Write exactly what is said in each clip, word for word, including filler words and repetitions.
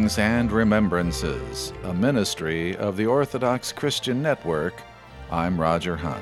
Readings and Remembrances, a ministry of the Orthodox Christian Network. I'm Roger Hunt.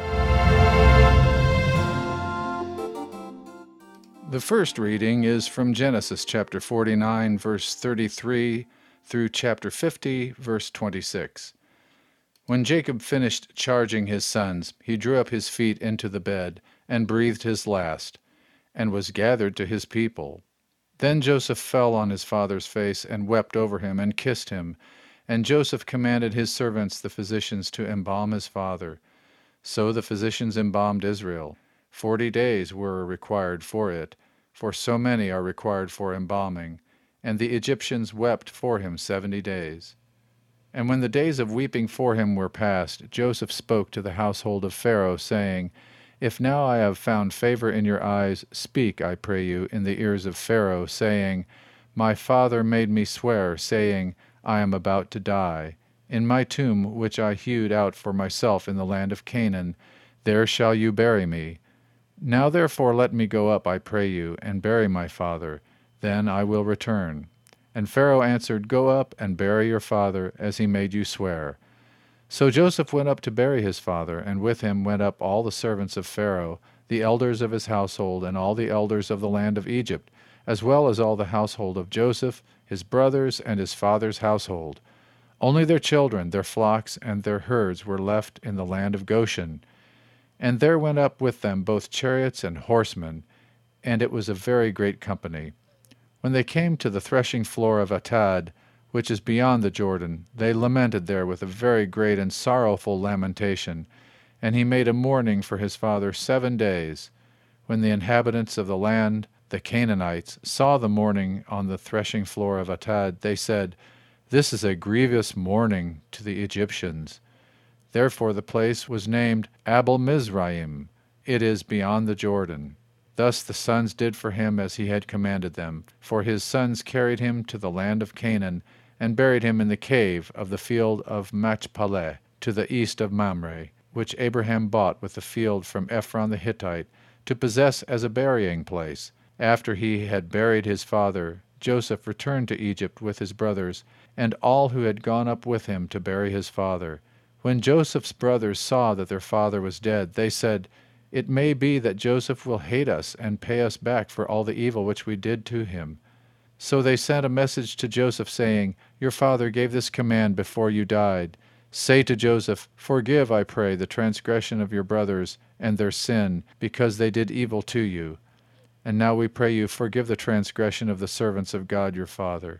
The first reading is from Genesis chapter forty-nine, verse thirty-three, through chapter fifty, verse twenty-six. When Jacob finished charging his sons, he drew up his feet into the bed, and breathed his last, and was gathered to his people. Then Joseph fell on his father's face, and wept over him, and kissed him. And Joseph commanded his servants the physicians to embalm his father. So the physicians embalmed Israel. Forty days were required for it, for so many are required for embalming. And the Egyptians wept for him seventy days. And when the days of weeping for him were past, Joseph spoke to the household of Pharaoh, saying, If now I have found favor in your eyes, speak, I pray you, in the ears of Pharaoh, saying, My father made me swear, saying, I am about to die. In my tomb, which I hewed out for myself in the land of Canaan, there shall you bury me. Now therefore let me go up, I pray you, and bury my father. Then I will return. And Pharaoh answered, Go up and bury your father, as he made you swear. So Joseph went up to bury his father, and with him went up all the servants of Pharaoh, the elders of his household, and all the elders of the land of Egypt, as well as all the household of Joseph, his brothers, and his father's household. Only their children, their flocks, and their herds were left in the land of Goshen. And there went up with them both chariots and horsemen, and it was a very great company. When they came to the threshing floor of Atad, which is beyond the Jordan, they lamented there with a very great and sorrowful lamentation. And he made a mourning for his father seven days. When the inhabitants of the land, the Canaanites, saw the mourning on the threshing floor of Atad, they said, This is a grievous mourning to the Egyptians. Therefore the place was named Abel Mizraim. It is beyond the Jordan. Thus the sons did for him as he had commanded them, for his sons carried him to the land of Canaan, and buried him in the cave of the field of Machpelah, to the east of Mamre, which Abraham bought with the field from Ephron the Hittite, to possess as a burying place. After he had buried his father, Joseph returned to Egypt with his brothers, and all who had gone up with him to bury his father. When Joseph's brothers saw that their father was dead, they said, It may be that Joseph will hate us and pay us back for all the evil which we did to him. So they sent a message to Joseph, saying, Your father gave this command before you died. Say to Joseph, Forgive, I pray, the transgression of your brothers and their sin, because they did evil to you. And now we pray you, forgive the transgression of the servants of God your father.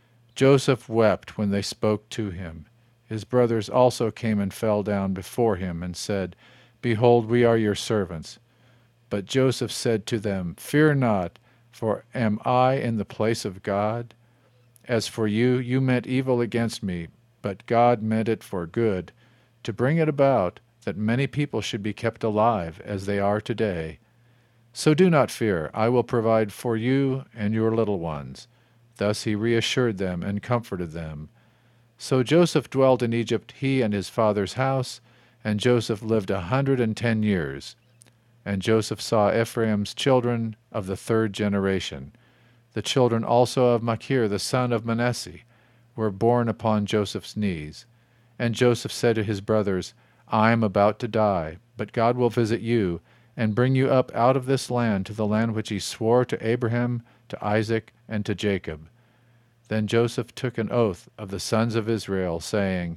Joseph wept when they spoke to him. His brothers also came and fell down before him and said, Behold, we are your servants. But Joseph said to them, Fear not, for am I in the place of God? As for you, you meant evil against me, but God meant it for good, to bring it about that many people should be kept alive, as they are today. So do not fear, I will provide for you and your little ones. Thus he reassured them and comforted them. So Joseph dwelt in Egypt, he and his father's house, and Joseph lived a hundred and ten years. And Joseph saw Ephraim's children of the third generation. The children also of Machir, the son of Manasseh, were born upon Joseph's knees. And Joseph said to his brothers, I am about to die, but God will visit you, and bring you up out of this land to the land which he swore to Abraham, to Isaac, and to Jacob. Then Joseph took an oath of the sons of Israel, saying,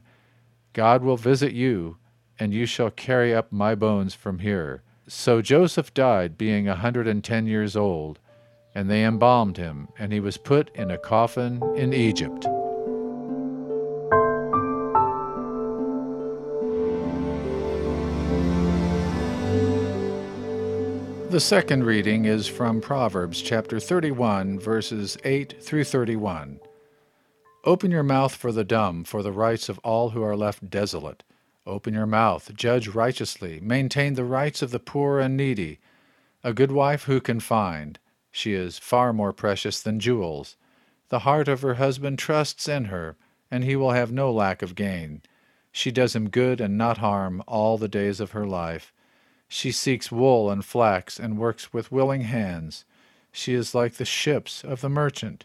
God will visit you, and you shall carry up my bones from here. So Joseph died, being a hundred and ten years old, and they embalmed him, and he was put in a coffin in Egypt. The second reading is from Proverbs chapter thirty-one, verses eight through thirty-one. Open your mouth for the dumb, for the rights of all who are left desolate. Open your mouth, judge righteously, maintain the rights of the poor and needy. A good wife who can find? She is far more precious than jewels. The heart of her husband trusts in her, and he will have no lack of gain. She does him good and not harm all the days of her life. She seeks wool and flax and works with willing hands. She is like the ships of the merchant.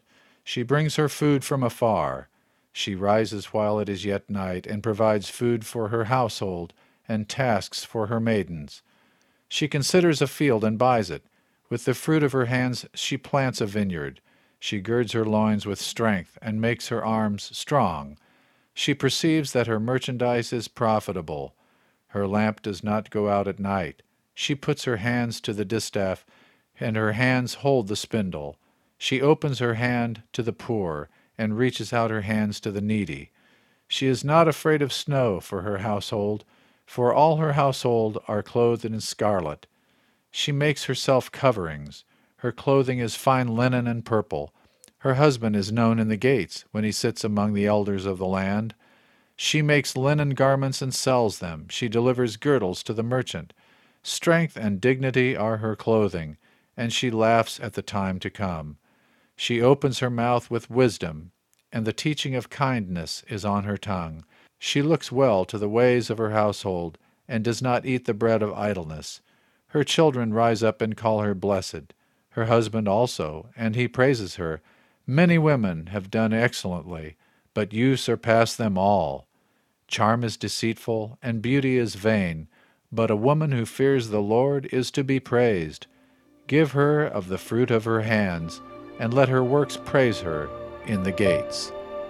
She brings her food from afar. She rises while it is yet night, and provides food for her household, and tasks for her maidens. She considers a field and buys it. With the fruit of her hands she plants a vineyard. She girds her loins with strength, and makes her arms strong. She perceives that her merchandise is profitable. Her lamp does not go out at night. She puts her hands to the distaff, and her hands hold the spindle. She opens her hand to the poor, and reaches out her hands to the needy. She is not afraid of snow for her household, for all her household are clothed in scarlet. She makes herself coverings. Her clothing is fine linen and purple. Her husband is known in the gates when he sits among the elders of the land. She makes linen garments and sells them. She delivers girdles to the merchant. Strength and dignity are her clothing, and she laughs at the time to come. She opens her mouth with wisdom, and the teaching of kindness is on her tongue. She looks well to the ways of her household, and does not eat the bread of idleness. Her children rise up and call her blessed. Her husband also, and he praises her. Many women have done excellently, but you surpass them all. Charm is deceitful, and beauty is vain, but a woman who fears the Lord is to be praised. Give her of the fruit of her hands, and let her works praise her in the gates.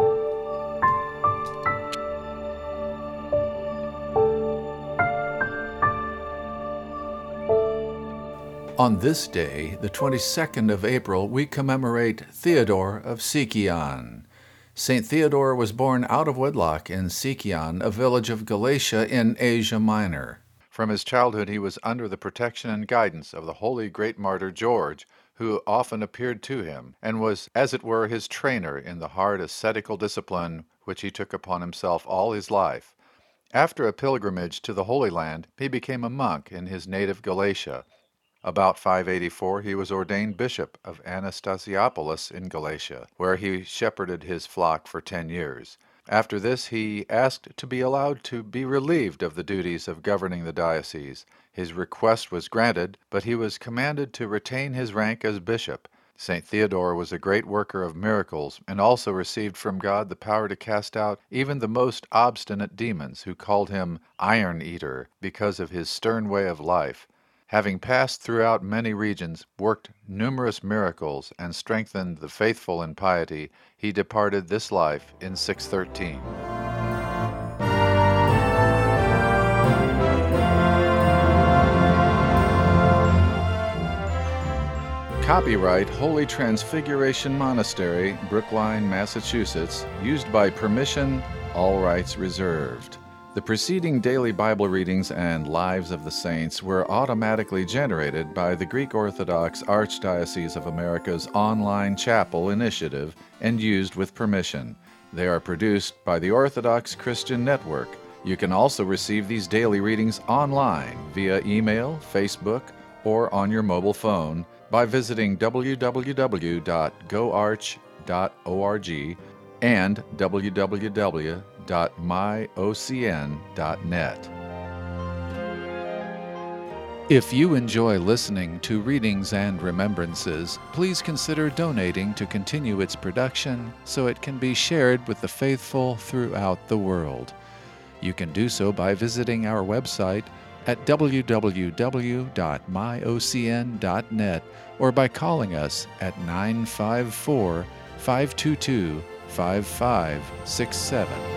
On this day, the twenty-second of April, we commemorate Theodore of Sicyon. Saint Theodore was born out of wedlock in Sicyon, a village of Galatia in Asia Minor. From his childhood he was under the protection and guidance of the holy great martyr George, who often appeared to him, and was, as it were, his trainer in the hard ascetical discipline which he took upon himself all his life. After a pilgrimage to the Holy Land, he became a monk in his native Galatia. About five eighty-four he was ordained bishop of Anastasiopolis in Galatia, where he shepherded his flock for ten years. After this he asked to be allowed to be relieved of the duties of governing the diocese. His request was granted, but he was commanded to retain his rank as bishop. Saint Theodore was a great worker of miracles, and also received from God the power to cast out even the most obstinate demons, who called him Iron Eater because of his stern way of life. Having passed throughout many regions, worked numerous miracles, and strengthened the faithful in piety, he departed this life in six thirteen. Copyright Holy Transfiguration Monastery, Brookline, Massachusetts, used by permission, all rights reserved. The preceding daily Bible readings and Lives of the Saints were automatically generated by the Greek Orthodox Archdiocese of America's online chapel initiative and used with permission. They are produced by the Orthodox Christian Network. You can also receive these daily readings online via email, Facebook, or on your mobile phone by visiting w w w dot go arch dot org and w w w dot my o c n dot net. If you enjoy listening to Readings and Remembrances, please consider donating to continue its production so it can be shared with the faithful throughout the world. You can do so by visiting our website at w w w dot my o c n dot net or by calling us at nine five four, five two two, five five six seven.